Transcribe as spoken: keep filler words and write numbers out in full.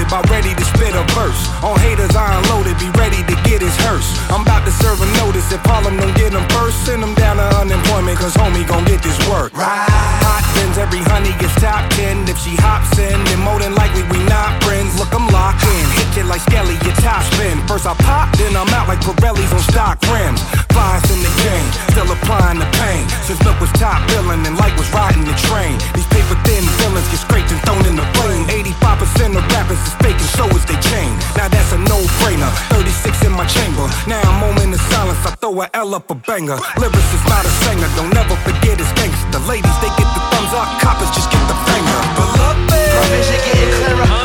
about ready to spit a verse. On haters I unloaded, be ready to get his hearse. I'm about to serve a notice, if Harlem don't get him first, send him down to unemployment, cause homie gon' get this work. Right. Hot Benz, every honey gets top ten. If she hops in, then more than likely we not friends. Look, I'm locked in, hit you like Skelly, your top spin. First I pop, then I'm out like Pirelli's on stock rims. Flies in the game, still applying the pain. Since Nook was top billing and Light was riding the train. These paper thin villains get scraped and thrown in the flame. eighty-five percent of rappers is fake and so is they chain. Now that's a no-brainer, thirty-six in my chamber. Now a moment of silence, I throw a L up a banger. Lyrics is not a singer, don't ever forget it's gangster. Ladies, they get the thumbs up, coppers just get the finger. But look, man, my vision getting clearer.